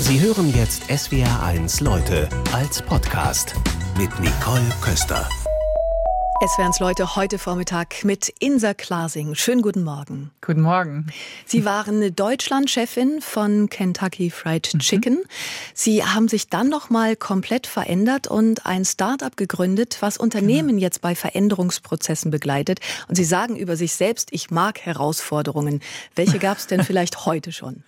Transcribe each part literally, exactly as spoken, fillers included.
Sie hören jetzt S W R eins Leute als Podcast mit Nicole Köster. S W R eins Leute heute Vormittag mit Insa Klasing. Schönen guten Morgen. Guten Morgen. Sie waren Deutschlandchefin von Kentucky Fried Chicken. Mhm. Sie haben sich dann noch mal komplett verändert und ein Start-up gegründet, was Unternehmen genau. jetzt bei Veränderungsprozessen begleitet. Und Sie sagen über sich selbst, ich mag Herausforderungen. Welche gab es denn vielleicht heute schon?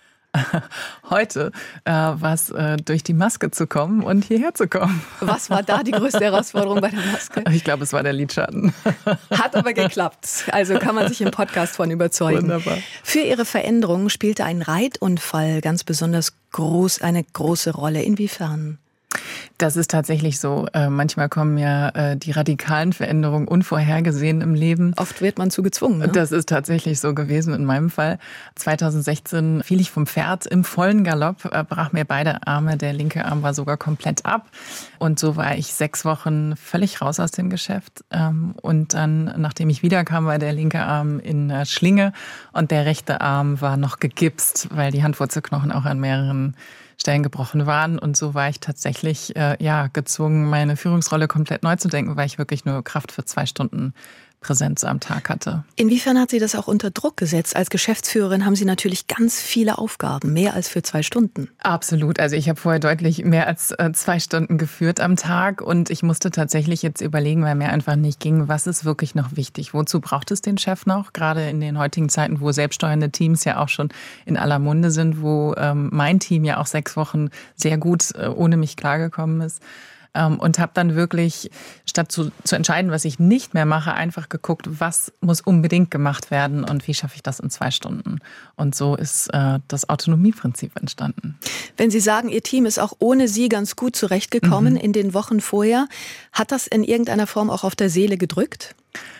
Heute äh, war es, äh, durch die Maske zu kommen und hierher zu kommen. Was war da die größte Herausforderung bei der Maske? Ich glaube, es war der Lidschatten. Hat aber geklappt. Also kann man sich im Podcast von überzeugen. Wunderbar. Für Ihre Veränderung spielte ein Reitunfall ganz besonders groß, eine große Rolle. Inwiefern? Das ist tatsächlich so. Äh, manchmal kommen ja äh, die radikalen Veränderungen unvorhergesehen im Leben. Oft wird man zu gezwungen. Ne? Das ist tatsächlich so gewesen in meinem Fall. zweitausendsechzehn fiel ich vom Pferd im vollen Galopp, äh, brach mir beide Arme. Der linke Arm war sogar komplett ab. Und so war ich sechs Wochen völlig raus aus dem Geschäft. Ähm, und dann, nachdem ich wiederkam, war der linke Arm in der Schlinge und der rechte Arm war noch gegipst, weil die Handwurzelknochen auch an mehreren Stellen gebrochen waren. Und so war ich tatsächlich äh, ja gezwungen, meine Führungsrolle komplett neu zu denken, weil ich wirklich nur Kraft für zwei Stunden Präsenz am Tag hatte. Inwiefern hat Sie das auch unter Druck gesetzt? Als Geschäftsführerin haben Sie natürlich ganz viele Aufgaben, mehr als für zwei Stunden. Absolut. Also ich habe vorher deutlich mehr als äh, zwei Stunden geführt am Tag und ich musste tatsächlich jetzt überlegen, weil mir einfach nicht ging, was ist wirklich noch wichtig? Wozu braucht es den Chef noch? Gerade in den heutigen Zeiten, wo selbststeuernde Teams ja auch schon in aller Munde sind, wo ähm, mein Team ja auch sechs Wochen sehr gut äh, ohne mich klargekommen ist. Und habe dann wirklich, statt zu, zu entscheiden, was ich nicht mehr mache, einfach geguckt, was muss unbedingt gemacht werden und wie schaffe ich das in zwei Stunden. Und so ist äh, das Autonomieprinzip entstanden. Wenn Sie sagen, Ihr Team ist auch ohne Sie ganz gut zurechtgekommen mhm. in den Wochen vorher, hat das in irgendeiner Form auch auf der Seele gedrückt?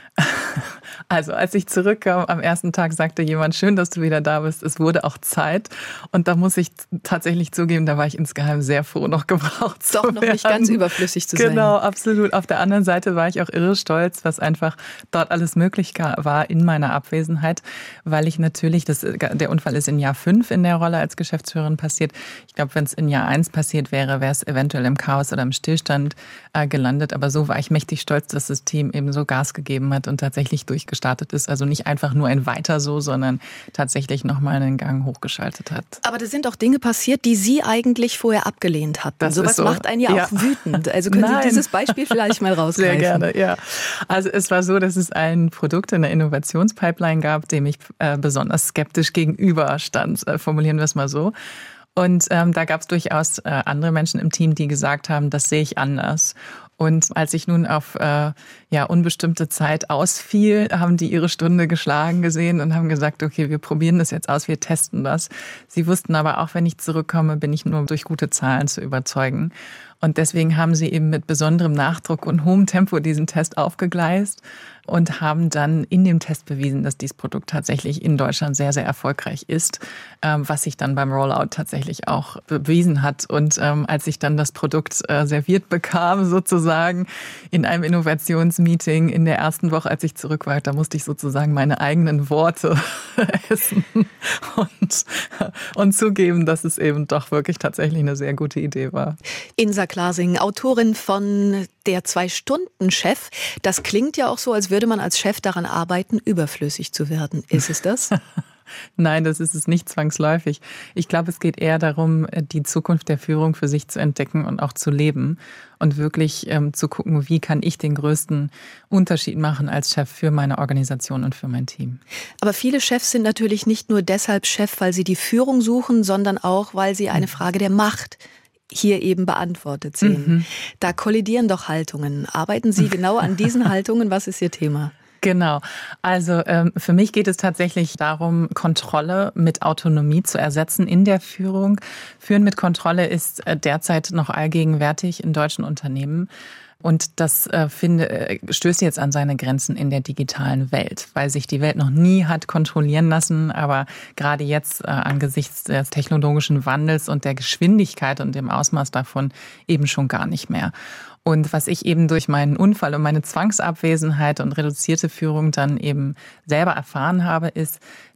Also als ich zurückkam, am ersten Tag sagte jemand, schön, dass du wieder da bist, es wurde auch Zeit. Und da muss ich tatsächlich zugeben, da war ich insgeheim sehr froh, noch gebraucht zu werden. Doch noch nicht ganz überflüssig zu sein. Genau, absolut. Auf der anderen Seite war ich auch irre stolz, was einfach dort alles möglich war in meiner Abwesenheit, weil ich natürlich, das, der Unfall ist in Jahr fünf in der Rolle als Geschäftsführerin passiert. Ich glaube, wenn es in Jahr eins passiert wäre, wäre es eventuell im Chaos oder im Stillstand äh, gelandet. Aber so war ich mächtig stolz, dass das Team eben so Gas gegeben hat und tatsächlich durchgestartet ist. Also nicht einfach nur ein Weiter so, sondern tatsächlich nochmal einen Gang hochgeschaltet hat. Aber da sind auch Dinge passiert, die Sie eigentlich vorher abgelehnt hatten. Das Sowas so. macht einen ja, ja auch wütend. Also können Nein. Sie dieses Beispiel vielleicht mal rausgreifen? Sehr gerne, ja. Also es war so, dass es ein Produkt in der Innovationspipeline gab, dem ich äh, besonders skeptisch gegenüberstand. Äh, formulieren wir es mal so. Und ähm, da gab es durchaus äh, andere Menschen im Team, die gesagt haben, das sehe ich anders. Und als ich nun auf äh, ja unbestimmte Zeit ausfiel, haben die ihre Stunde geschlagen gesehen und haben gesagt, okay, wir probieren das jetzt aus, wir testen das. Sie wussten aber auch, wenn ich zurückkomme, bin ich nur durch gute Zahlen zu überzeugen. Und deswegen haben sie eben mit besonderem Nachdruck und hohem Tempo diesen Test aufgegleist und haben dann in dem Test bewiesen, dass dieses Produkt tatsächlich in Deutschland sehr, sehr erfolgreich ist, was sich dann beim Rollout tatsächlich auch bewiesen hat. Und als ich dann das Produkt serviert bekam, sozusagen in einem Innovationsmeeting in der ersten Woche, als ich zurück war, da musste ich sozusagen meine eigenen Worte essen und, und zugeben, dass es eben doch wirklich tatsächlich eine sehr gute Idee war. Insa Klasing, Autorin von Der Zwei-Stunden-Chef. Das klingt ja auch so, als würde man als Chef daran arbeiten, überflüssig zu werden. Ist es das? Nein, das ist es nicht zwangsläufig. Ich glaube, es geht eher darum, die Zukunft der Führung für sich zu entdecken und auch zu leben und wirklich ähm, zu gucken, wie kann ich den größten Unterschied machen als Chef für meine Organisation und für mein Team. Aber viele Chefs sind natürlich nicht nur deshalb Chef, weil sie die Führung suchen, sondern auch, weil sie eine Frage der Macht hier eben beantwortet sehen. Mhm. Da kollidieren doch Haltungen. Arbeiten Sie genau an diesen Haltungen? Was ist Ihr Thema? Genau. Also ähm, für mich geht es tatsächlich darum, Kontrolle mit Autonomie zu ersetzen in der Führung. Führen mit Kontrolle ist äh, derzeit noch allgegenwärtig in deutschen Unternehmen. Und das äh, finde, äh, stößt jetzt an seine Grenzen in der digitalen Welt, weil sich die Welt noch nie hat kontrollieren lassen. Aber gerade jetzt äh, angesichts des technologischen Wandels und der Geschwindigkeit und dem Ausmaß davon eben schon gar nicht mehr. Und was ich eben durch meinen Unfall und meine Zwangsabwesenheit und reduzierte Führung dann eben selber erfahren habe, ist,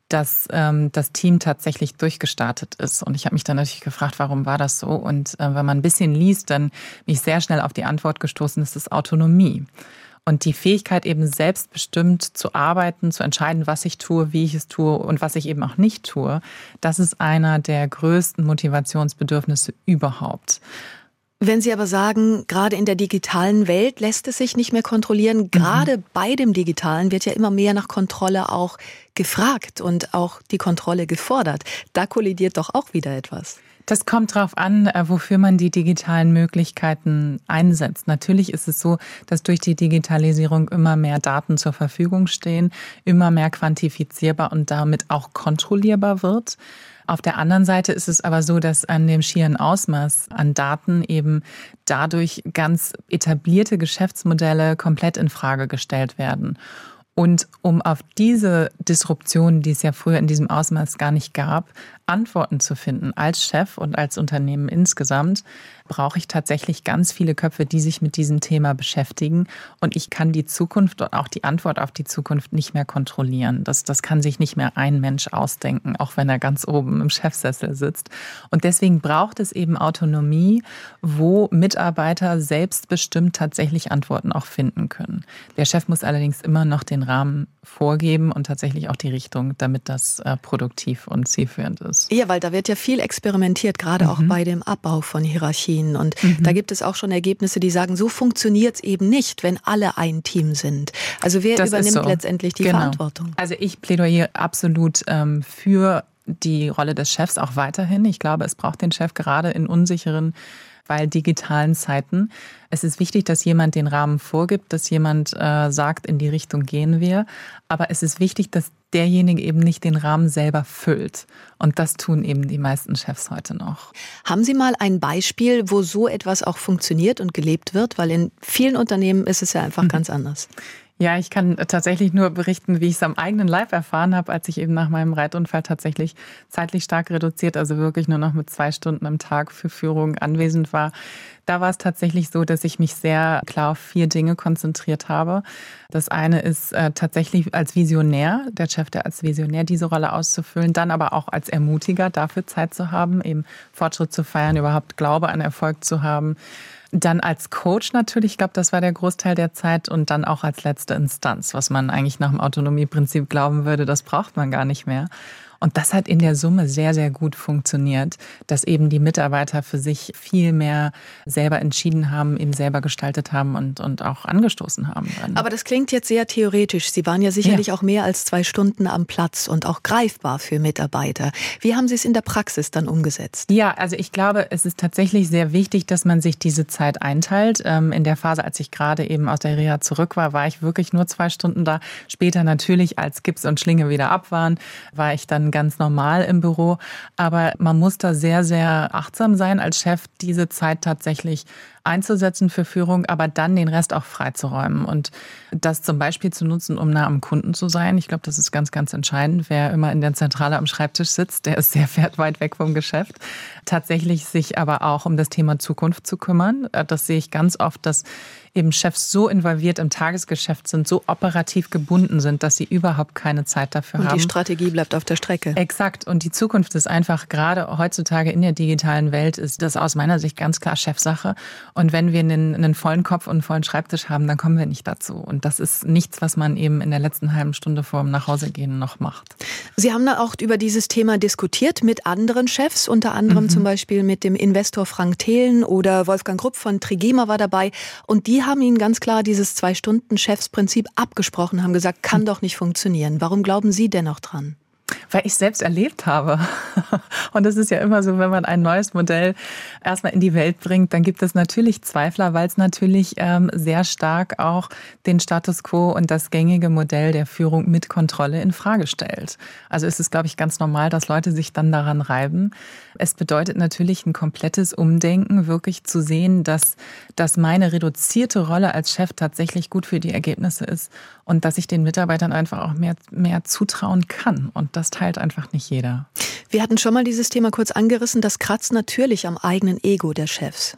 dass ähm, das Team tatsächlich durchgestartet ist. Und ich habe mich dann natürlich gefragt, warum war das so? Und äh, wenn man ein bisschen liest, dann bin ich sehr schnell auf die Antwort gestoßen, das ist Autonomie. Und die Fähigkeit, eben selbstbestimmt zu arbeiten, zu entscheiden, was ich tue, wie ich es tue und was ich eben auch nicht tue, das ist einer der größten Motivationsbedürfnisse überhaupt. Wenn Sie aber sagen, gerade in der digitalen Welt lässt es sich nicht mehr kontrollieren, gerade mhm. bei dem Digitalen wird ja immer mehr nach Kontrolle auch gefragt und auch die Kontrolle gefordert. Da kollidiert doch auch wieder etwas. Das kommt drauf an, wofür man die digitalen Möglichkeiten einsetzt. Natürlich ist es so, dass durch die Digitalisierung immer mehr Daten zur Verfügung stehen, immer mehr quantifizierbar und damit auch kontrollierbar wird. Auf der anderen Seite ist es aber so, dass an dem schieren Ausmaß an Daten eben dadurch ganz etablierte Geschäftsmodelle komplett in Frage gestellt werden. Und um auf diese Disruption, die es ja früher in diesem Ausmaß gar nicht gab, Antworten zu finden als Chef und als Unternehmen insgesamt, brauche ich tatsächlich ganz viele Köpfe, die sich mit diesem Thema beschäftigen. Und ich kann die Zukunft und auch die Antwort auf die Zukunft nicht mehr kontrollieren. Das, das kann sich nicht mehr ein Mensch ausdenken, auch wenn er ganz oben im Chefsessel sitzt. Und deswegen braucht es eben Autonomie, wo Mitarbeiter selbstbestimmt tatsächlich Antworten auch finden können. Der Chef muss allerdings immer noch den Rahmen vorgeben und tatsächlich auch die Richtung, damit das äh, produktiv und zielführend ist. Ja, weil da wird ja viel experimentiert, gerade mhm. auch bei dem Abbau von Hierarchien. Und mhm. da gibt es auch schon Ergebnisse, die sagen, so funktioniert es eben nicht, wenn alle ein Team sind. Also wer das übernimmt so. letztendlich die genau. Verantwortung? Also ich plädiere absolut ähm, für die Rolle des Chefs auch weiterhin. Ich glaube, es braucht den Chef gerade in unsicheren, weil digitalen Zeiten. Es ist wichtig, dass jemand den Rahmen vorgibt, dass jemand äh, sagt, in die Richtung gehen wir. Aber es ist wichtig, dass derjenige eben nicht den Rahmen selber füllt. Und das tun eben die meisten Chefs heute noch. Haben Sie mal ein Beispiel, wo so etwas auch funktioniert und gelebt wird? Weil in vielen Unternehmen ist es ja einfach mhm. ganz anders. Ja, ich kann tatsächlich nur berichten, wie ich es am eigenen Leib erfahren habe, als ich eben nach meinem Reitunfall tatsächlich zeitlich stark reduziert, also wirklich nur noch mit zwei Stunden am Tag für Führung anwesend war. Da war es tatsächlich so, dass ich mich sehr klar auf vier Dinge konzentriert habe. Das eine ist äh, tatsächlich als Visionär, der Chef, der als Visionär diese Rolle auszufüllen, dann aber auch als Ermutiger, dafür Zeit zu haben, eben Fortschritt zu feiern, überhaupt Glaube an Erfolg zu haben. Dann als Coach natürlich, ich glaube, das war der Großteil der Zeit, und dann auch als letzte Instanz, was man eigentlich nach dem Autonomieprinzip glauben würde, das braucht man gar nicht mehr. Und das hat in der Summe sehr, sehr gut funktioniert, dass eben die Mitarbeiter für sich viel mehr selber entschieden haben, eben selber gestaltet haben und, und auch angestoßen haben. Dann. Aber das klingt jetzt sehr theoretisch. Sie waren ja sicherlich ja. auch mehr als zwei Stunden am Platz und auch greifbar für Mitarbeiter. Wie haben Sie es in der Praxis dann umgesetzt? Ja, also ich glaube, es ist tatsächlich sehr wichtig, dass man sich diese Zeit einteilt. In der Phase, als ich gerade eben aus der Reha zurück war, war ich wirklich nur zwei Stunden da. Später natürlich, als Gips und Schlinge wieder ab waren, war ich dann ganz normal im Büro. Aber man muss da sehr, sehr achtsam sein als Chef, diese Zeit tatsächlich einzusetzen für Führung, aber dann den Rest auch freizuräumen und das zum Beispiel zu nutzen, um nah am Kunden zu sein. Ich glaube, das ist ganz, ganz entscheidend. Wer immer in der Zentrale am Schreibtisch sitzt, der ist sehr weit weg vom Geschäft. Tatsächlich sich aber auch um das Thema Zukunft zu kümmern. Das sehe ich ganz oft, dass eben Chefs so involviert im Tagesgeschäft sind, so operativ gebunden sind, dass sie überhaupt keine Zeit dafür und haben. Und die Strategie bleibt auf der Strecke. Exakt. Und die Zukunft ist einfach, gerade heutzutage in der digitalen Welt, ist das aus meiner Sicht ganz klar Chefsache. Und wenn wir einen, einen vollen Kopf und einen vollen Schreibtisch haben, dann kommen wir nicht dazu. Und das ist nichts, was man eben in der letzten halben Stunde vor dem Nachhausegehen noch macht. Sie haben da auch über dieses Thema diskutiert mit anderen Chefs, unter anderem mhm. zum Beispiel mit dem Investor Frank Thelen oder Wolfgang Grupp von Trigema war dabei. Und die haben Ihnen ganz klar dieses Zwei-Stunden-Chefsprinzip abgesprochen, haben gesagt, kann doch nicht funktionieren. Warum glauben Sie dennoch dran? Weil ich selbst erlebt habe. Und es ist ja immer so, wenn man ein neues Modell erstmal in die Welt bringt, dann gibt es natürlich Zweifler, weil es natürlich ähm, sehr stark auch den Status quo und das gängige Modell der Führung mit Kontrolle in Frage stellt. Also es ist, glaube ich, ganz normal, dass Leute sich dann daran reiben. Es bedeutet natürlich ein komplettes Umdenken, wirklich zu sehen, dass, dass meine reduzierte Rolle als Chef tatsächlich gut für die Ergebnisse ist und dass ich den Mitarbeitern einfach auch mehr, mehr zutrauen kann. Und das teilt einfach nicht jeder. Wir hatten schon mal dieses Thema kurz angerissen. Das kratzt natürlich am eigenen Ego der Chefs.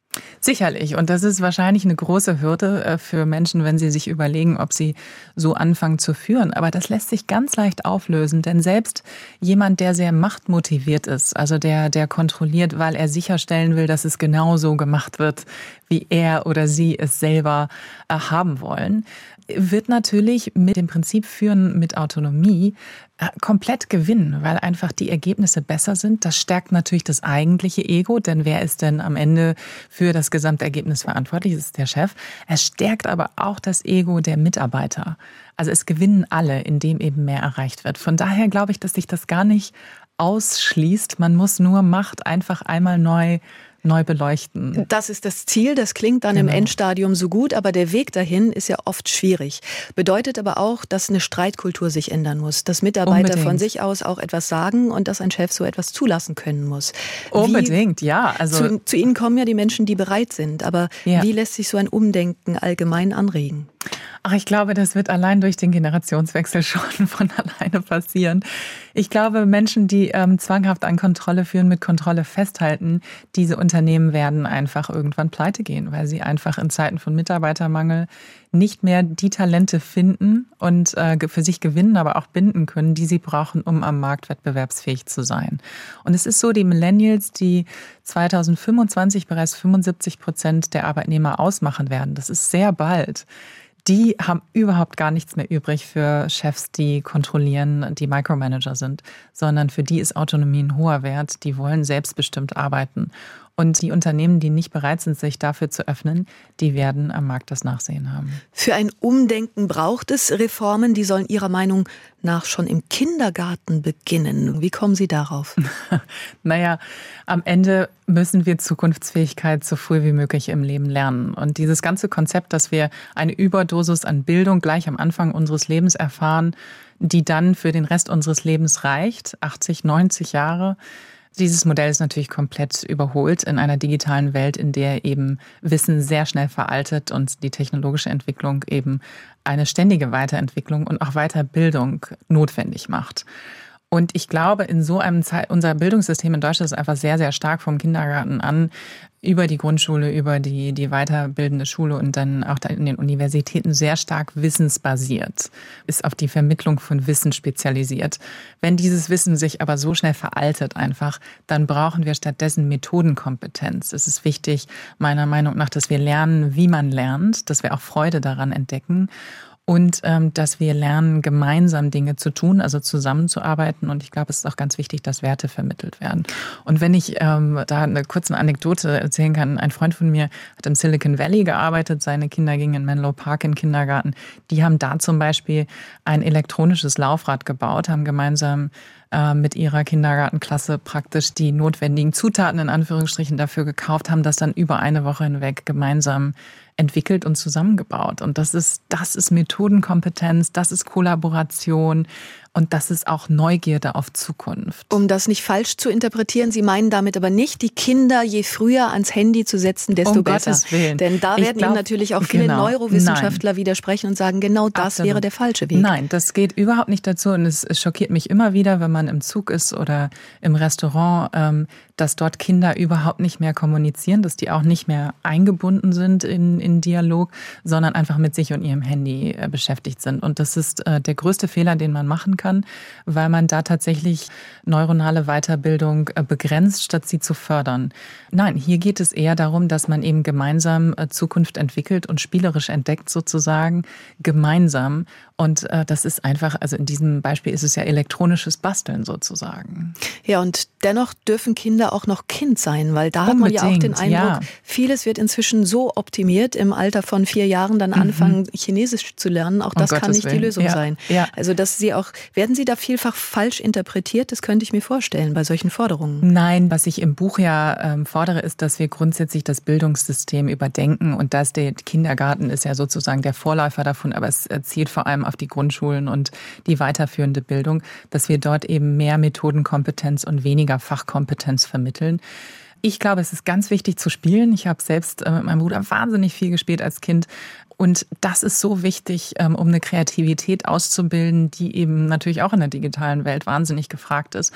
Sicherlich. Und das ist wahrscheinlich eine große Hürde für Menschen, wenn sie sich überlegen, ob sie so anfangen zu führen. Aber das lässt sich ganz leicht auflösen. Denn selbst jemand, der sehr machtmotiviert ist, also der, der kontrolliert, weil er sicherstellen will, dass es genau so gemacht wird, wie er oder sie es selber haben wollen, wird natürlich mit dem Prinzip Führen mit Autonomie komplett gewinnen, weil einfach die Ergebnisse besser sind. Das stärkt natürlich das eigentliche Ego, denn wer ist denn am Ende für das Gesamtergebnis verantwortlich? Das ist der Chef. Es stärkt aber auch das Ego der Mitarbeiter. Also es gewinnen alle, indem eben mehr erreicht wird. Von daher glaube ich, dass sich das gar nicht ausschließt. Man muss nur Macht einfach einmal neu neu beleuchten. Das ist das Ziel, das klingt dann genau. Im Endstadium so gut, aber der Weg dahin ist ja oft schwierig. Bedeutet aber auch, dass eine Streitkultur sich ändern muss, dass Mitarbeiter Unbedingt. Von sich aus auch etwas sagen und dass ein Chef so etwas zulassen können muss. Unbedingt, wie, ja. Also zu, zu Ihnen kommen ja die Menschen, die bereit sind, aber ja. Wie lässt sich so ein Umdenken allgemein anregen? Ach, ich glaube, das wird allein durch den Generationswechsel schon von alleine passieren. Ich glaube, Menschen, die ähm, zwanghaft an Kontrolle führen, mit Kontrolle festhalten, diese Unternehmen werden einfach irgendwann pleite gehen, weil sie einfach in Zeiten von Mitarbeitermangel nicht mehr die Talente finden und äh, für sich gewinnen, aber auch binden können, die sie brauchen, um am Markt wettbewerbsfähig zu sein. Und es ist so, die Millennials, die zweitausendfünfundzwanzig bereits fünfundsiebzig Prozent der Arbeitnehmer ausmachen werden, das ist sehr bald. Die haben überhaupt gar nichts mehr übrig für Chefs, die kontrollieren, die Micromanager sind, sondern für die ist Autonomie ein hoher Wert. Die wollen selbstbestimmt arbeiten. Und die Unternehmen, die nicht bereit sind, sich dafür zu öffnen, die werden am Markt das Nachsehen haben. Für ein Umdenken braucht es Reformen, die sollen Ihrer Meinung nach schon im Kindergarten beginnen. Wie kommen Sie darauf? Naja, am Ende müssen wir Zukunftsfähigkeit so früh wie möglich im Leben lernen. Und dieses ganze Konzept, dass wir eine Überdosis an Bildung gleich am Anfang unseres Lebens erfahren, die dann für den Rest unseres Lebens reicht, achtzig, neunzig Jahre, dieses Modell ist natürlich komplett überholt in einer digitalen Welt, in der eben Wissen sehr schnell veraltet und die technologische Entwicklung eben eine ständige Weiterentwicklung und auch Weiterbildung notwendig macht. Und ich glaube, in so einem Zeit, unser Bildungssystem in Deutschland ist einfach sehr, sehr stark vom Kindergarten an, über die Grundschule, über die, die weiterbildende Schule und dann auch in den Universitäten sehr stark wissensbasiert, ist auf die Vermittlung von Wissen spezialisiert. Wenn dieses Wissen sich aber so schnell veraltet einfach, dann brauchen wir stattdessen Methodenkompetenz. Es ist wichtig, meiner Meinung nach, dass wir lernen, wie man lernt, dass wir auch Freude daran entdecken. Und ähm, dass wir lernen, gemeinsam Dinge zu tun, also zusammenzuarbeiten. Und ich glaube, es ist auch ganz wichtig, dass Werte vermittelt werden. Und wenn ich ähm, da eine kurze Anekdote erzählen kann, ein Freund von mir hat im Silicon Valley gearbeitet, seine Kinder gingen in Menlo Park in den Kindergarten. Die haben da zum Beispiel ein elektronisches Laufrad gebaut, haben gemeinsam äh, mit ihrer Kindergartenklasse praktisch die notwendigen Zutaten in Anführungsstrichen dafür gekauft, haben das dann über eine Woche hinweg gemeinsam entwickelt und zusammengebaut. Und das ist, das ist Methodenkompetenz, das ist Kollaboration und das ist auch Neugierde auf Zukunft. Um das nicht falsch zu interpretieren, Sie meinen damit aber nicht, die Kinder je früher ans Handy zu setzen, desto um besser. Gottes Willen. Denn da ich werden glaub, Ihnen natürlich auch viele genau, Neurowissenschaftler nein. widersprechen und sagen, genau das Absolut. Wäre der falsche Weg. Nein, das geht überhaupt nicht dazu. Und es, es schockiert mich immer wieder, wenn man im Zug ist oder im Restaurant, ähm, dass dort Kinder überhaupt nicht mehr kommunizieren, dass die auch nicht mehr eingebunden sind in, in Dialog, sondern einfach mit sich und ihrem Handy äh, beschäftigt sind. Und das ist äh, der größte Fehler, den man machen kann, weil man da tatsächlich neuronale Weiterbildung äh, begrenzt, statt sie zu fördern. Nein, hier geht es eher darum, dass man eben gemeinsam äh, Zukunft entwickelt und spielerisch entdeckt sozusagen, gemeinsam. Und äh, das ist einfach, also in diesem Beispiel ist es ja elektronisches Basteln sozusagen. Ja, und dennoch dürfen Kinder auch noch Kind sein, weil da hat Unbedingt, man ja auch den Eindruck, ja. vieles wird inzwischen so optimiert, im Alter von vier Jahren dann mhm. anfangen, Chinesisch zu lernen. Auch das um kann nicht Willen. Die Lösung ja. sein. Ja. Also dass Sie auch, werden Sie da vielfach falsch interpretiert? Das könnte ich mir vorstellen bei solchen Forderungen. Nein, was ich im Buch ja ähm, fordere, ist, dass wir grundsätzlich das Bildungssystem überdenken und dass der Kindergarten ist ja sozusagen der Vorläufer davon, aber es zielt vor allem auf die Grundschulen und die weiterführende Bildung, dass wir dort eben mehr Methodenkompetenz und weniger Fachkompetenz vermitteln. Ich glaube, es ist ganz wichtig zu spielen. Ich habe selbst mit meinem Bruder wahnsinnig viel gespielt als Kind. Und das ist so wichtig, um eine Kreativität auszubilden, die eben natürlich auch in der digitalen Welt wahnsinnig gefragt ist.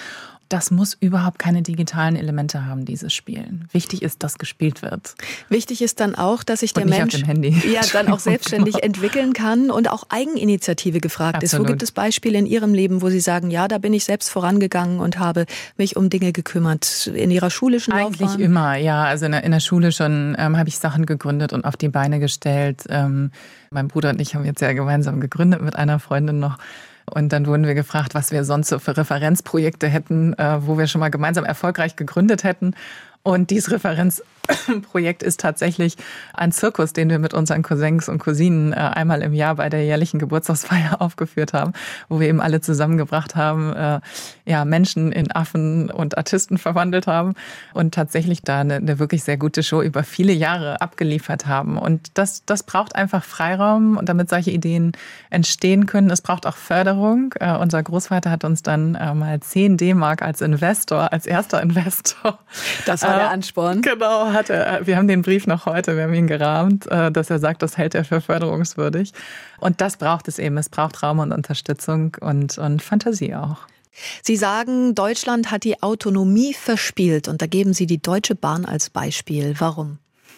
das muss überhaupt keine digitalen Elemente haben, dieses Spielen. Wichtig ist, dass gespielt wird. Wichtig ist dann auch, dass sich der und nicht Mensch auf dem Handy. ja dann auch selbstständig entwickeln kann und auch Eigeninitiative gefragt Absolut. ist. Wo gibt es Beispiele in Ihrem Leben, wo Sie sagen, ja, da bin ich selbst vorangegangen und habe mich um Dinge gekümmert in Ihrer schulischen Laufbahn? Eigentlich immer, ja. Also in der, in der Schule schon ähm, habe ich Sachen gegründet und auf die Beine gestellt. Ähm, mein Bruder und ich haben jetzt ja gemeinsam gegründet mit einer Freundin noch. Und dann wurden wir gefragt, was wir sonst so für Referenzprojekte hätten, äh, wo wir schon mal gemeinsam erfolgreich gegründet hätten. Und dieses Referenzprojekt ist tatsächlich ein Zirkus, den wir mit unseren Cousins und Cousinen einmal im Jahr bei der jährlichen Geburtstagsfeier aufgeführt haben, wo wir eben alle zusammengebracht haben, ja, Menschen in Affen und Artisten verwandelt haben und tatsächlich da eine, eine wirklich sehr gute Show über viele Jahre abgeliefert haben. Und das, das braucht einfach Freiraum, damit solche Ideen entstehen können. Es braucht auch Förderung. Unser Großvater hat uns dann mal zehn D-Mark als Investor, als erster Investor. Das war der Ansporn. Genau, hat er. Wir haben den Brief noch heute, wir haben ihn gerahmt, dass er sagt, das hält er für förderungswürdig. Und das braucht es eben. Es braucht Raum und Unterstützung und, und Fantasie auch. Sie sagen, Deutschland hat die Autonomie verspielt und da geben Sie die Deutsche Bahn als Beispiel. Warum?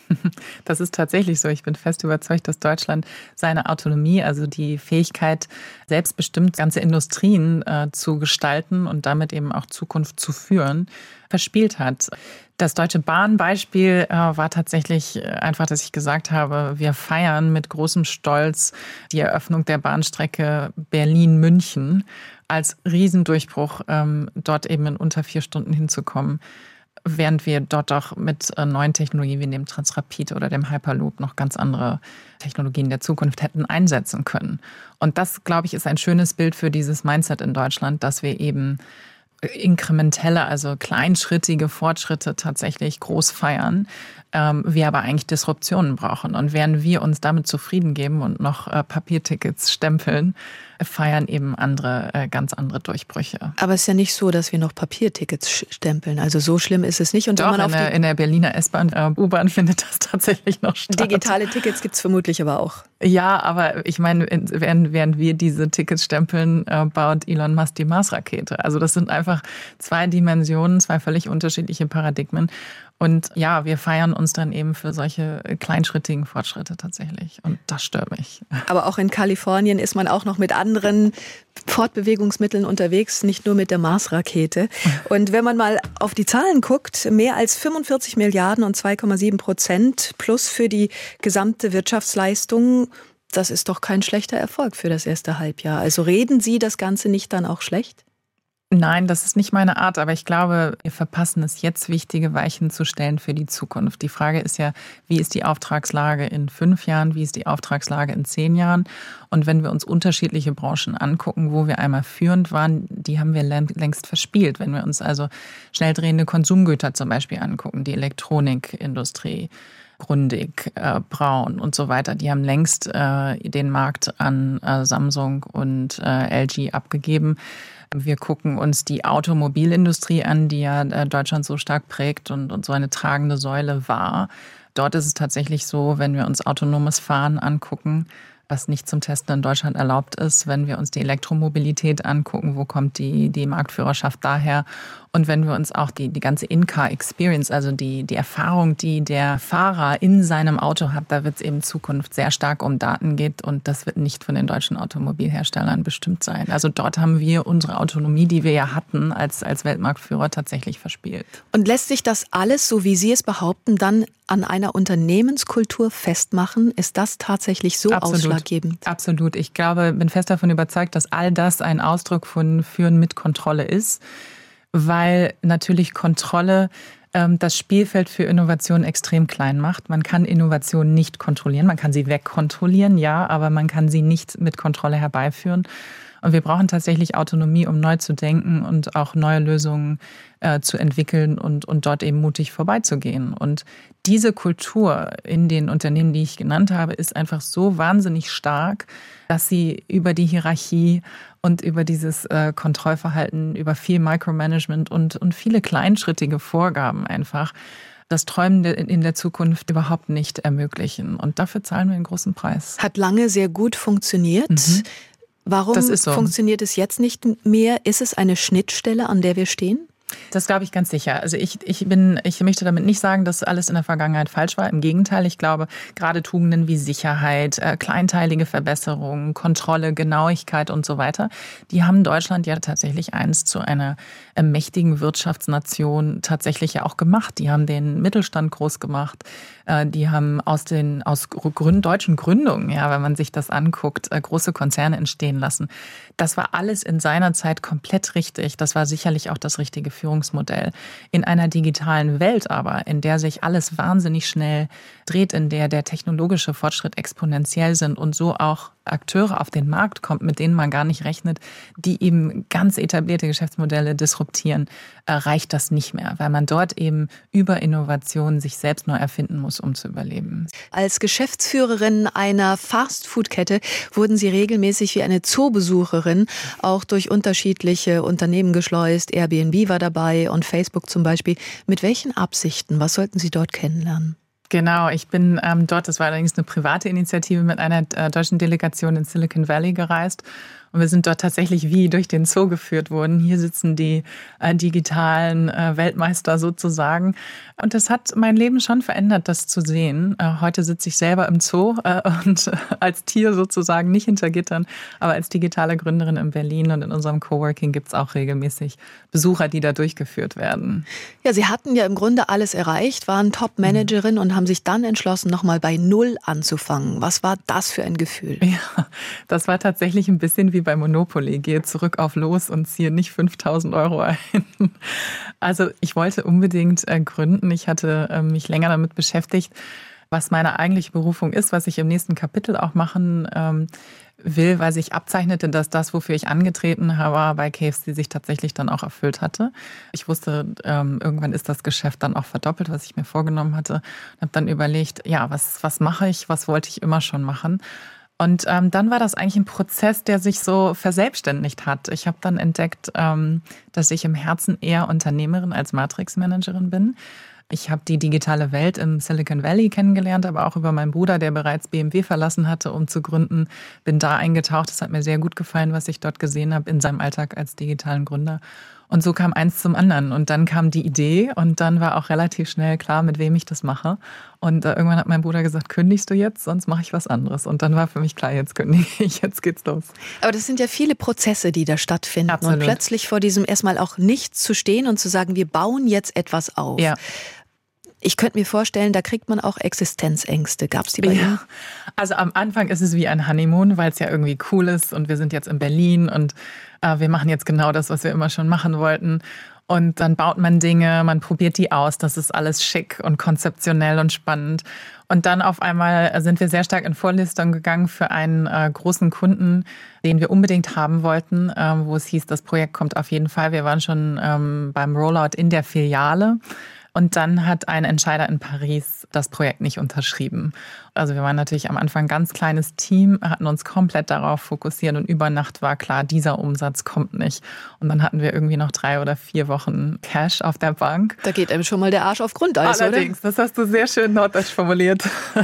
Das ist tatsächlich so. Ich bin fest überzeugt, dass Deutschland seine Autonomie, also die Fähigkeit, selbstbestimmt ganze Industrien äh, zu gestalten und damit eben auch Zukunft zu führen, verspielt hat. Das Deutsche Bahn-Beispiel äh, war tatsächlich einfach, dass ich gesagt habe, wir feiern mit großem Stolz die Eröffnung der Bahnstrecke Berlin-München als Riesendurchbruch, ähm, dort eben in unter vier Stunden hinzukommen. Während wir dort auch mit neuen Technologien wie dem Transrapid oder dem Hyperloop noch ganz andere Technologien der Zukunft hätten einsetzen können. Und das, glaube ich, ist ein schönes Bild für dieses Mindset in Deutschland, dass wir eben inkrementelle, also kleinschrittige Fortschritte tatsächlich groß feiern, ähm, wir aber eigentlich Disruptionen brauchen. Und während wir uns damit zufrieden geben und noch äh, Papiertickets stempeln, feiern eben andere, äh, ganz andere Durchbrüche. Aber es ist ja nicht so, dass wir noch Papiertickets stempeln. Also so schlimm ist es nicht. Und Doch, wenn man auf in, der, in der Berliner S-Bahn, äh, U-Bahn findet das tatsächlich noch statt. Digitale Tickets gibt es vermutlich aber auch. Ja, aber ich meine, während, während wir diese Tickets stempeln, äh, baut Elon Musk die Mars-Rakete. Also das sind einfach zwei Dimensionen, zwei völlig unterschiedliche Paradigmen. Und ja, wir feiern uns dann eben für solche kleinschrittigen Fortschritte tatsächlich. Und das stört mich. Aber auch in Kalifornien ist man auch noch mit anderen Fortbewegungsmitteln unterwegs, nicht nur mit der Mars-Rakete. Und wenn man mal auf die Zahlen guckt, mehr als fünfundvierzig Milliarden und zwei Komma sieben Prozent plus für die gesamte Wirtschaftsleistung, das ist doch kein schlechter Erfolg für das erste Halbjahr. Also reden Sie das Ganze nicht dann auch schlecht? Nein, das ist nicht meine Art, aber ich glaube, wir verpassen es jetzt, wichtige Weichen zu stellen für die Zukunft. Die Frage ist ja, wie ist die Auftragslage in fünf Jahren, wie ist die Auftragslage in zehn Jahren? Und wenn wir uns unterschiedliche Branchen angucken, wo wir einmal führend waren, die haben wir längst verspielt. Wenn wir uns also schnell drehende Konsumgüter zum Beispiel angucken, die Elektronikindustrie, Grundig, äh, Braun und so weiter, die haben längst äh, den Markt an äh, Samsung und äh, L G abgegeben. Wir gucken uns die Automobilindustrie an, die ja Deutschland so stark prägt und, und so eine tragende Säule war. Dort ist es tatsächlich so, wenn wir uns autonomes Fahren angucken, was nicht zum Testen in Deutschland erlaubt ist, wenn wir uns die Elektromobilität angucken, wo kommt die, die Marktführerschaft daher? Und wenn wir uns auch die, die ganze In-Car-Experience, also die, die Erfahrung, die der Fahrer in seinem Auto hat, da wird es eben in Zukunft sehr stark um Daten geht und das wird nicht von den deutschen Automobilherstellern bestimmt sein. Also dort haben wir unsere Autonomie, die wir ja hatten als, als Weltmarktführer, tatsächlich verspielt. Und lässt sich das alles, so wie Sie es behaupten, dann an einer Unternehmenskultur festmachen? Ist das tatsächlich so Absolut. ausschlaggebend? Absolut. Ich glaube, bin fest davon überzeugt, dass all das ein Ausdruck von Führen mit Kontrolle ist, weil natürlich Kontrolle ähm, das Spielfeld für Innovation extrem klein macht. Man kann Innovation nicht kontrollieren, man kann sie wegkontrollieren, ja, aber man kann sie nicht mit Kontrolle herbeiführen. Und wir brauchen tatsächlich Autonomie, um neu zu denken und auch neue Lösungen äh, zu entwickeln und, und dort eben mutig vorbeizugehen. Und diese Kultur in den Unternehmen, die ich genannt habe, ist einfach so wahnsinnig stark, dass sie über die Hierarchie und über dieses äh, Kontrollverhalten, über viel Micromanagement und, und viele kleinschrittige Vorgaben einfach das Träumen in der Zukunft überhaupt nicht ermöglichen. Und dafür zahlen wir einen großen Preis. Hat lange sehr gut funktioniert. Mhm. Warum Das ist so. Funktioniert es jetzt nicht mehr? Ist es eine Schnittstelle, an der wir stehen? Das glaube ich ganz sicher. Also ich, ich bin, ich möchte damit nicht sagen, dass alles in der Vergangenheit falsch war. Im Gegenteil, ich glaube, gerade Tugenden wie Sicherheit, äh, kleinteilige Verbesserungen, Kontrolle, Genauigkeit und so weiter, die haben Deutschland ja tatsächlich einst zu einer äh, mächtigen Wirtschaftsnation tatsächlich ja auch gemacht. Die haben den Mittelstand groß gemacht. Äh, die haben aus den aus Gründ, deutschen Gründungen, ja, wenn man sich das anguckt, äh, große Konzerne entstehen lassen. Das war alles in seiner Zeit komplett richtig. Das war sicherlich auch das richtige Führungsmodell. In einer digitalen Welt aber, in der sich alles wahnsinnig schnell dreht, in der der technologische Fortschritt exponentiell sind und so auch Akteure auf den Markt kommt, mit denen man gar nicht rechnet, die eben ganz etablierte Geschäftsmodelle disruptieren, reicht das nicht mehr, weil man dort eben über Innovation sich selbst neu erfinden muss, um zu überleben. Als Geschäftsführerin einer Fast-Food-Kette wurden Sie regelmäßig wie eine Zoobesucherin auch durch unterschiedliche Unternehmen geschleust. Airbnb war dabei und Facebook zum Beispiel. Mit welchen Absichten? Was sollten Sie dort kennenlernen? Genau, ich bin ähm, dort, das war allerdings eine private Initiative, mit einer äh, deutschen Delegation in Silicon Valley gereist. Und wir sind dort tatsächlich wie durch den Zoo geführt worden. Hier sitzen die äh, digitalen äh, Weltmeister sozusagen. Und das hat mein Leben schon verändert, das zu sehen. Äh, heute sitze ich selber im Zoo äh, und äh, als Tier sozusagen, nicht hinter Gittern, aber als digitale Gründerin in Berlin. Und in unserem Coworking gibt es auch regelmäßig Besucher, die da durchgeführt werden. Ja, Sie hatten ja im Grunde alles erreicht, waren Top-Managerin mhm. und haben sich dann entschlossen, nochmal bei Null anzufangen. Was war das für ein Gefühl? Ja, das war tatsächlich ein bisschen wie bei Monopoly. Gehe zurück auf Los und ziehe nicht fünftausend Euro ein. Also ich wollte unbedingt äh, gründen. Ich hatte äh, mich länger damit beschäftigt, was meine eigentliche Berufung ist, was ich im nächsten Kapitel auch machen ähm, will, weil sich abzeichnete, dass das, wofür ich angetreten war, bei K F C sich tatsächlich dann auch erfüllt hatte. Ich wusste, ähm, irgendwann ist das Geschäft dann auch verdoppelt, was ich mir vorgenommen hatte. Und habe dann überlegt, ja, was, was mache ich, was wollte ich immer schon machen? Und ähm, dann war das eigentlich ein Prozess, der sich so verselbstständigt hat. Ich habe dann entdeckt, ähm, dass ich im Herzen eher Unternehmerin als Matrix-Managerin bin. Ich habe die digitale Welt im Silicon Valley kennengelernt, aber auch über meinen Bruder, der bereits B M W verlassen hatte, um zu gründen. Bin da eingetaucht. Es hat mir sehr gut gefallen, was ich dort gesehen habe in seinem Alltag als digitalen Gründer. Und so kam eins zum anderen. Und dann kam die Idee und dann war auch relativ schnell klar, mit wem ich das mache. Und äh, irgendwann hat mein Bruder gesagt, kündigst du jetzt, sonst mache ich was anderes. Und dann war für mich klar, jetzt kündige ich, jetzt geht's los. Aber das sind ja viele Prozesse, die da stattfinden. Absolut. Und plötzlich vor diesem erstmal auch Nichts zu stehen und zu sagen, wir bauen jetzt etwas auf. Ja. Ich könnte mir vorstellen, da kriegt man auch Existenzängste. Gab es die bei Ihnen? Ja. Also am Anfang ist es wie ein Honeymoon, weil es ja irgendwie cool ist und wir sind jetzt in Berlin und äh, wir machen jetzt genau das, was wir immer schon machen wollten. Und dann baut man Dinge, man probiert die aus, das ist alles schick und konzeptionell und spannend. Und dann auf einmal sind wir sehr stark in Vorleistung gegangen für einen äh, großen Kunden, den wir unbedingt haben wollten, äh, wo es hieß, das Projekt kommt auf jeden Fall. Wir waren schon ähm, beim Rollout in der Filiale. Und dann hat ein Entscheider in Paris das Projekt nicht unterschrieben. Also wir waren natürlich am Anfang ein ganz kleines Team, hatten uns komplett darauf fokussiert und über Nacht war klar, dieser Umsatz kommt nicht. Und dann hatten wir irgendwie noch drei oder vier Wochen Cash auf der Bank. Da geht einem schon mal der Arsch auf Grundeis, Allerdings, oder? Das hast du sehr schön norddeutsch formuliert.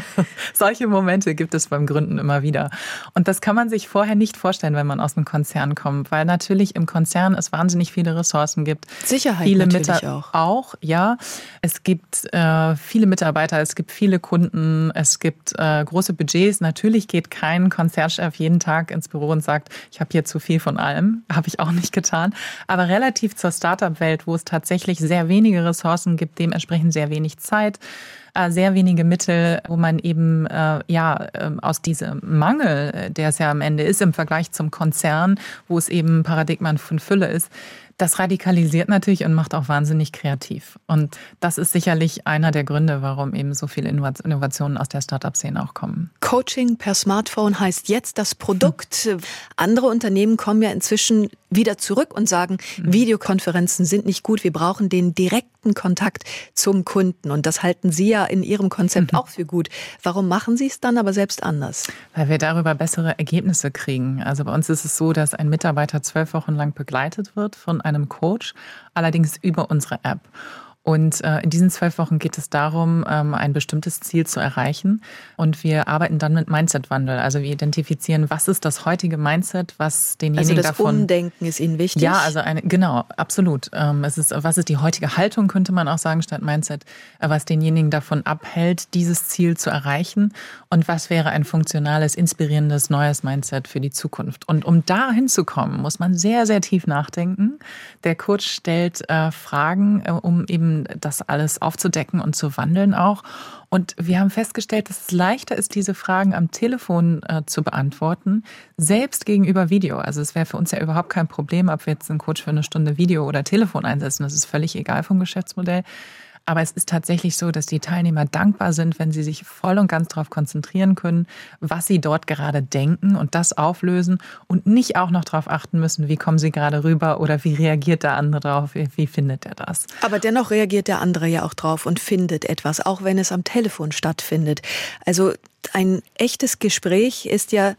Solche Momente gibt es beim Gründen immer wieder. Und das kann man sich vorher nicht vorstellen, wenn man aus einem Konzern kommt, weil natürlich im Konzern es wahnsinnig viele Ressourcen gibt. Sicherheit viele natürlich Mita- auch. Auch, ja. Es gibt äh, viele Mitarbeiter, es gibt viele Kunden, es gibt äh, große Budgets. Natürlich geht kein Konzernchef jeden Tag ins Büro und sagt, ich habe hier zu viel von allem. Habe ich auch nicht getan. Aber relativ zur Startup-Welt, wo es tatsächlich sehr wenige Ressourcen gibt, dementsprechend sehr wenig Zeit, sehr wenige Mittel, wo man eben äh, ja aus diesem Mangel, der es ja am Ende ist im Vergleich zum Konzern, wo es eben Paradigma von Fülle ist, das radikalisiert natürlich und macht auch wahnsinnig kreativ. Und das ist sicherlich einer der Gründe, warum eben so viele Innovationen aus der Startup-Szene auch kommen. Coaching per Smartphone heißt jetzt das Produkt. Hm. Andere Unternehmen kommen ja inzwischen wieder zurück und sagen, hm. Videokonferenzen sind nicht gut, wir brauchen den direkten Kontakt zum Kunden. Und das halten Sie ja in Ihrem Konzept hm. auch für gut. Warum machen Sie es dann aber selbst anders? Weil wir darüber bessere Ergebnisse kriegen. Also bei uns ist es so, dass ein Mitarbeiter zwölf Wochen lang begleitet wird von einem Coach, allerdings über unsere App. Und äh, in diesen zwölf Wochen geht es darum, ähm, ein bestimmtes Ziel zu erreichen. Und wir arbeiten dann mit Mindset-Wandel. Also wir identifizieren, was ist das heutige Mindset, was denjenigen davon... Also das davon, Umdenken ist Ihnen wichtig? Ja, also eine, genau, absolut. Ähm, es ist, was ist die heutige Haltung, könnte man auch sagen, statt Mindset, äh, was denjenigen davon abhält, dieses Ziel zu erreichen. Und was wäre ein funktionales, inspirierendes, neues Mindset für die Zukunft. Und um da hinzukommen, muss man sehr, sehr tief nachdenken. Der Coach stellt äh, Fragen, äh, um eben das alles aufzudecken und zu wandeln auch. Und wir haben festgestellt, dass es leichter ist, diese Fragen am Telefon äh, zu beantworten, selbst gegenüber Video. Also es wäre für uns ja überhaupt kein Problem, ob wir jetzt einen Coach für eine Stunde Video oder Telefon einsetzen. Das ist völlig egal vom Geschäftsmodell. Aber es ist tatsächlich so, dass die Teilnehmer dankbar sind, wenn sie sich voll und ganz darauf konzentrieren können, was sie dort gerade denken und das auflösen und nicht auch noch darauf achten müssen, wie kommen sie gerade rüber oder wie reagiert der andere drauf, wie, wie findet er das. Aber dennoch reagiert der andere ja auch drauf und findet etwas, auch wenn es am Telefon stattfindet. Also ein echtes Gespräch ist ja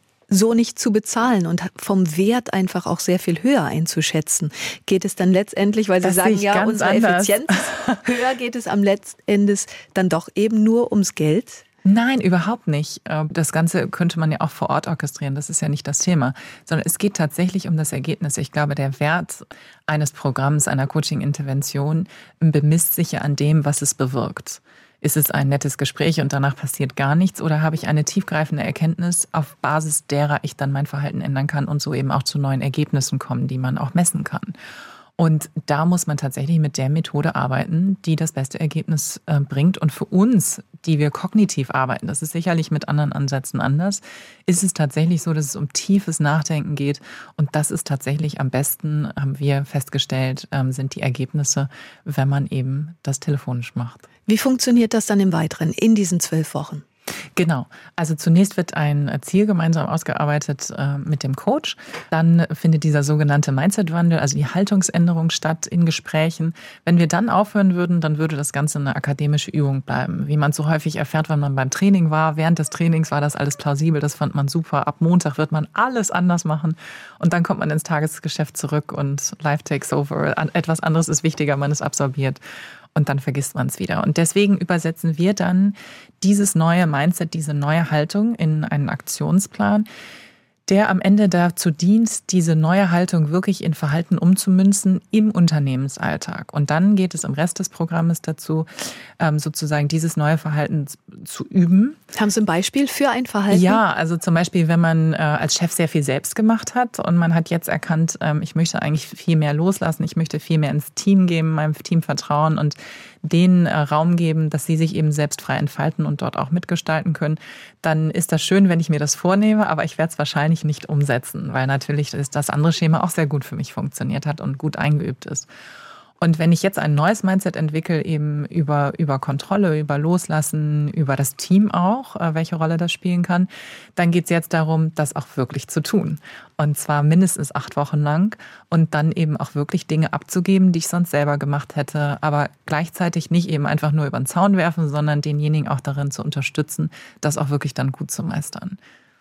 so nicht zu bezahlen und vom Wert einfach auch sehr viel höher einzuschätzen. Geht es dann letztendlich, weil Sie das sagen, ja, unsere anders. Effizienz höher, geht es am letzten Endes dann doch eben nur ums Geld? Nein, überhaupt nicht. Das Ganze könnte man ja auch vor Ort orchestrieren. Das ist ja nicht das Thema, sondern es geht tatsächlich um das Ergebnis. Ich glaube, der Wert eines Programms, einer Coaching-Intervention bemisst sich ja an dem, was es bewirkt. Ist es ein nettes Gespräch und danach passiert gar nichts oder habe ich eine tiefgreifende Erkenntnis, auf Basis derer ich dann mein Verhalten ändern kann und so eben auch zu neuen Ergebnissen kommen, die man auch messen kann. Und da muss man tatsächlich mit der Methode arbeiten, die das beste Ergebnis äh, bringt. Und für uns, die wir kognitiv arbeiten, das ist sicherlich mit anderen Ansätzen anders, ist es tatsächlich so, dass es um tiefes Nachdenken geht. Und das ist tatsächlich am besten, haben wir festgestellt, ähm, sind die Ergebnisse, wenn man eben das telefonisch macht. Wie funktioniert das dann im Weiteren in diesen zwölf Wochen? Genau. Also zunächst wird ein Ziel gemeinsam ausgearbeitet äh, mit dem Coach. Dann findet dieser sogenannte Mindset-Wandel, also die Haltungsänderung statt in Gesprächen. Wenn wir dann aufhören würden, dann würde das Ganze eine akademische Übung bleiben. Wie man so häufig erfährt, wenn man beim Training war. Während des Trainings war das alles plausibel, das fand man super. Ab Montag wird man alles anders machen. Und dann kommt man ins Tagesgeschäft zurück und life takes over. Etwas anderes ist wichtiger, man ist absorbiert. Und dann vergisst man es wieder. Und deswegen übersetzen wir dann dieses neue Mindset, diese neue Haltung in einen Aktionsplan, der am Ende dazu dient, diese neue Haltung wirklich in Verhalten umzumünzen im Unternehmensalltag. Und dann geht es im Rest des Programmes dazu, sozusagen dieses neue Verhalten zu üben. Haben Sie ein Beispiel für ein Verhalten? Ja, also zum Beispiel, wenn man als Chef sehr viel selbst gemacht hat und man hat jetzt erkannt, ich möchte eigentlich viel mehr loslassen, ich möchte viel mehr ins Team geben, meinem Team vertrauen und denen Raum geben, dass sie sich eben selbst frei entfalten und dort auch mitgestalten können, dann ist das schön, wenn ich mir das vornehme, aber ich werde es wahrscheinlich nicht umsetzen, weil natürlich das andere Schema auch sehr gut für mich funktioniert hat und gut eingeübt ist. Und wenn ich jetzt ein neues Mindset entwickle, eben über, über Kontrolle, über Loslassen, über das Team auch, welche Rolle das spielen kann, dann geht es jetzt darum, das auch wirklich zu tun. Und zwar mindestens acht Wochen lang und dann eben auch wirklich Dinge abzugeben, die ich sonst selber gemacht hätte, aber gleichzeitig nicht eben einfach nur über den Zaun werfen, sondern denjenigen auch darin zu unterstützen, das auch wirklich dann gut zu meistern.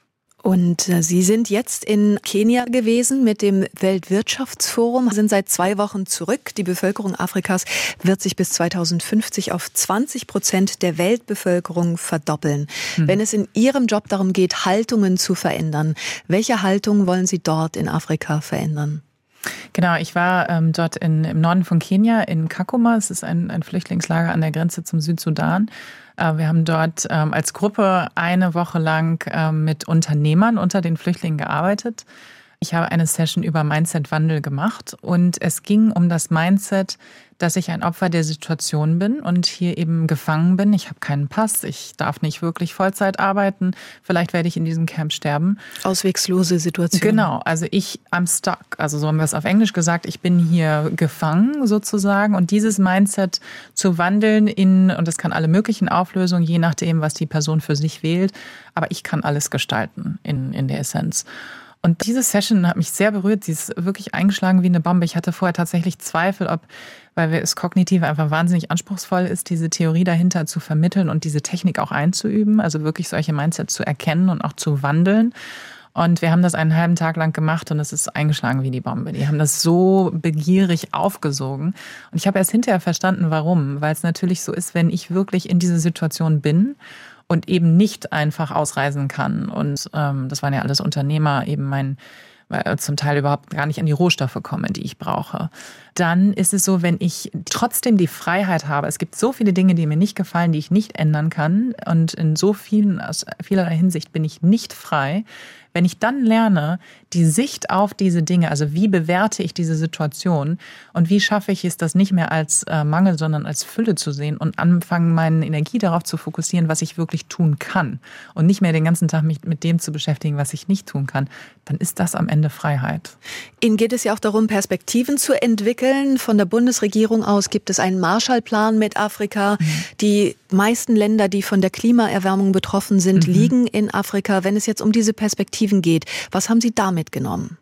Und Sie sind jetzt in Kenia gewesen mit dem Weltwirtschaftsforum, sind seit zwei Wochen zurück. Die Bevölkerung Afrikas wird sich bis zweitausendfünfzig auf zwanzig Prozent der Weltbevölkerung verdoppeln. Hm. Wenn es in Ihrem Job darum geht, Haltungen zu verändern, welche Haltung wollen Sie dort in Afrika verändern? Genau, ich war ähm, dort in, im Norden von Kenia, in Kakuma. Es ist ein, ein Flüchtlingslager an der Grenze zum Südsudan. Äh, wir haben dort ähm, als Gruppe eine Woche lang äh, mit Unternehmern unter den Flüchtlingen gearbeitet. Ich habe eine Session über Mindset-Wandel gemacht und es ging um das Mindset, dass ich ein Opfer der Situation bin und hier eben gefangen bin. Ich habe keinen Pass, ich darf nicht wirklich Vollzeit arbeiten. Vielleicht werde ich in diesem Camp sterben. Auswegslose Situation. Genau, also ich, I'm stuck. Also so haben wir es auf Englisch gesagt, ich bin hier gefangen sozusagen. Und dieses Mindset zu wandeln in, und das kann alle möglichen Auflösungen, je nachdem, was die Person für sich wählt. Aber ich kann alles gestalten in, in der Essenz. Und diese Session hat mich sehr berührt. Sie ist wirklich eingeschlagen wie eine Bombe. Ich hatte vorher tatsächlich Zweifel, ob, weil es kognitiv einfach wahnsinnig anspruchsvoll ist, diese Theorie dahinter zu vermitteln und diese Technik auch einzuüben. Also wirklich solche Mindsets zu erkennen und auch zu wandeln. Und wir haben das einen halben Tag lang gemacht und es ist eingeschlagen wie die Bombe. Die haben das so begierig aufgesogen. Und ich habe erst hinterher verstanden, warum. Weil es natürlich so ist, wenn ich wirklich in dieser Situation bin und eben nicht einfach ausreisen kann. Und ähm, das waren ja alles Unternehmer, eben mein zum Teil überhaupt gar nicht an die Rohstoffe komme, die ich brauche. Dann ist es so, wenn ich trotzdem die Freiheit habe, es gibt so viele Dinge, die mir nicht gefallen, die ich nicht ändern kann und in so vielen, aus vielerlei Hinsicht bin ich nicht frei. Wenn ich dann lerne, die Sicht auf diese Dinge, also wie bewerte ich diese Situation und wie schaffe ich es, das nicht mehr als äh, Mangel, sondern als Fülle zu sehen und anfangen, meine Energie darauf zu fokussieren, was ich wirklich tun kann und nicht mehr den ganzen Tag mich mit dem zu beschäftigen, was ich nicht tun kann, dann ist das am Ende Freiheit. Ihnen geht es ja auch darum, Perspektiven zu entwickeln. Von der Bundesregierung aus gibt es einen Marshallplan mit Afrika. Mhm. Die meisten Länder, die von der Klimaerwärmung betroffen sind, mhm. liegen in Afrika. Wenn es jetzt um diese Perspektiven geht, was haben Sie da mitgenommen?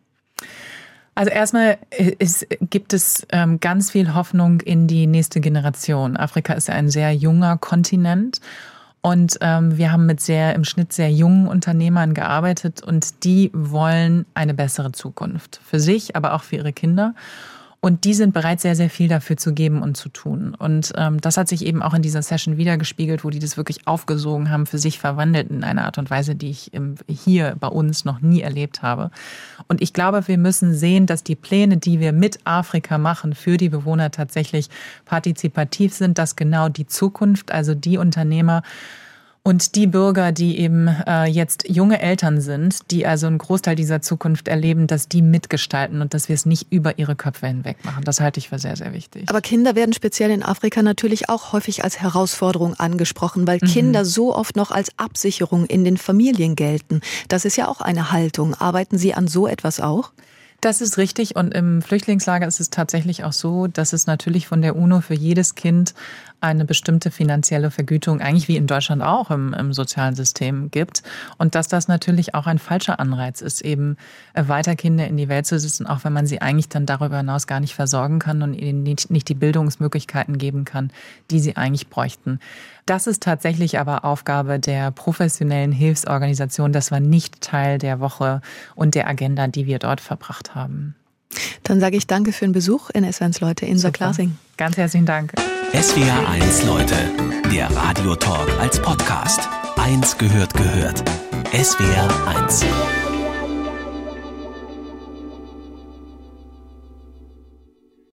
Also erstmal ist, gibt es ähm, ganz viel Hoffnung in die nächste Generation. Afrika ist ja ein sehr junger Kontinent. Und ähm, wir haben mit sehr im Schnitt sehr jungen Unternehmern gearbeitet und die wollen eine bessere Zukunft für sich, aber auch für ihre Kinder. Und die sind bereit, sehr, sehr viel dafür zu geben und zu tun. Und ähm, das hat sich eben auch in dieser Session wiedergespiegelt, wo die das wirklich aufgesogen haben, für sich verwandelt in einer Art und Weise, die ich im, hier bei uns noch nie erlebt habe. Und ich glaube, wir müssen sehen, dass die Pläne, die wir mit Afrika machen, für die Bewohner tatsächlich partizipativ sind, dass genau die Zukunft, also die Unternehmer, und die Bürger, die eben äh, jetzt junge Eltern sind, die also einen Großteil dieser Zukunft erleben, dass die mitgestalten und dass wir es nicht über ihre Köpfe hinweg machen. Das halte ich für sehr, sehr wichtig. Aber Kinder werden speziell in Afrika natürlich auch häufig als Herausforderung angesprochen, weil mhm. Kinder so oft noch als Absicherung in den Familien gelten. Das ist ja auch eine Haltung. Arbeiten Sie an so etwas auch? Das ist richtig und im Flüchtlingslager ist es tatsächlich auch so, dass es natürlich von der UNO für jedes Kind eine bestimmte finanzielle Vergütung, eigentlich wie in Deutschland auch im, im sozialen System gibt und dass das natürlich auch ein falscher Anreiz ist, eben weiter Kinder in die Welt zu setzen, auch wenn man sie eigentlich dann darüber hinaus gar nicht versorgen kann und ihnen nicht, nicht die Bildungsmöglichkeiten geben kann, die sie eigentlich bräuchten. Das ist tatsächlich aber Aufgabe der professionellen Hilfsorganisation. Das war nicht Teil der Woche und der Agenda, die wir dort verbracht haben. Dann sage ich danke für den Besuch in S W R eins Leute, Insa Klasing. Ganz herzlichen Dank. S W R eins Leute, der Radiotalk als Podcast. Eins gehört gehört. S W R eins.